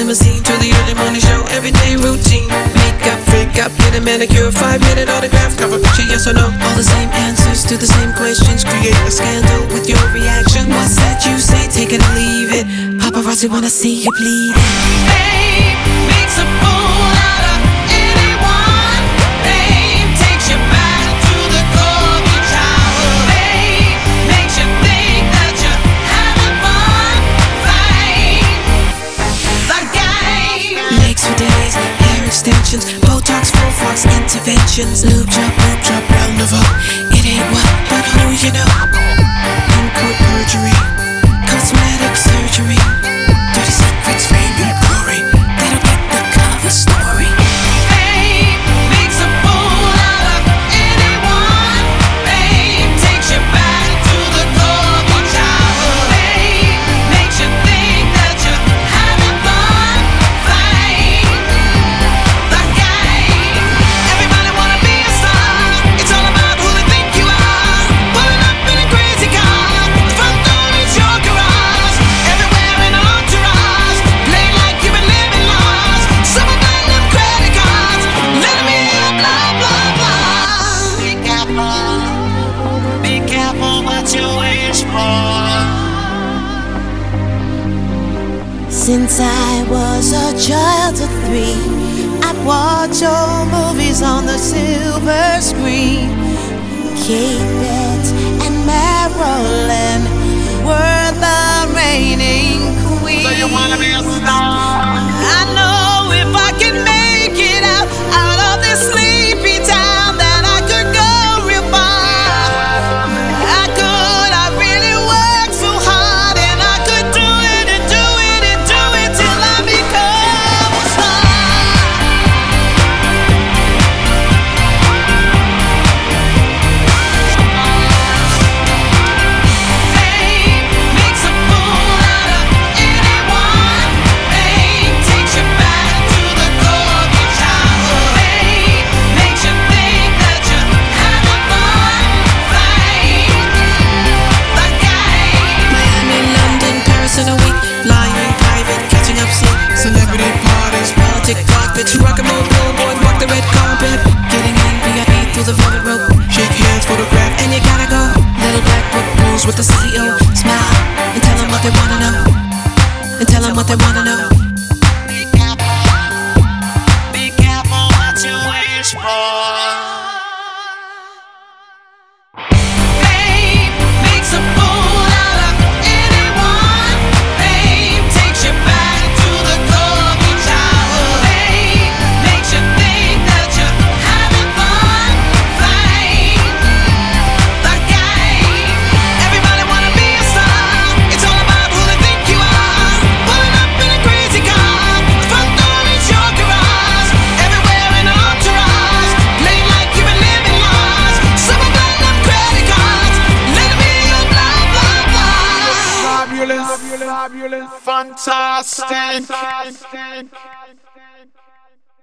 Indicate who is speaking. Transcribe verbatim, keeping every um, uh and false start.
Speaker 1: limousine to the early morning show, everyday routine. Makeup, freak up, get a manicure, five minute autograph, cover picture, yes or no. All the same answers to the same questions. Create a scandal with your reaction. What's that you say? Take it or leave it. Paparazzi wanna see you bleed. Fame makes a fool out of anyone. Fame takes you back to the core of your childhood. Fame makes you think that you're having fun. Fame, the game. Legs for days, hair extensions, Botox, full fox interventions, lube job, lube job, round of up. It ain't what, but who you know. In court perjury, cosmetic surgery, dirty secrets, fame and glory. They don't get the cover story. Fame makes a fool out of anyone. Fame takes you back to the core of your childhood. Fame makes you think that you're having fun. Fame, the game. Everybody wanna be a star. It's all about who they think you are. Pulling up in a crazy car, the front door is your garage. Everywhere in an entourage, play like you've been living lost. Some of them credit cards, let me hear blah blah blah. Be careful, be careful what you wish for.
Speaker 2: Since I was a child of three, I'd watch old movies on the silver screen. Kate Bette and Marilyn were the reigning queens.
Speaker 3: So you wanna be a star?
Speaker 2: I know if I can make it out, out of this sleepy town, that I could go real far. I could, I really work so hard, and I could do it and do it and do it till I become a star. Fame makes a fool out of anyone. Fame takes you back to the core of your childhood. Fame makes you think that you're having fun. Fame, the game.
Speaker 1: Miami, London, Paris in a week. Flying private, catching up sleep. Celebrity parties, politic carpets. Rock and roll billboard, walk the red carpet. Getting in V I P through the velvet rope. Shake hands, photograph, and you gotta go. Little black book rules with the C E O. Smile and tell them what they wanna know. And tell them what they wanna know.
Speaker 3: Be careful, be careful what you wish for.
Speaker 1: Fame makes a fool out of anyone. Fame takes you back to the core of your childhood. Fame makes you think that you're having fun. Fame, the game. Everybody wanna be a star. It's all about who they think you are. Pulling up in a crazy car, the front door is your garage. Everywhere in an entourage, play like you've been living lost. Some of them credit cards, let me hear blah blah blah.
Speaker 3: Fabulous, fabulous, fantastic.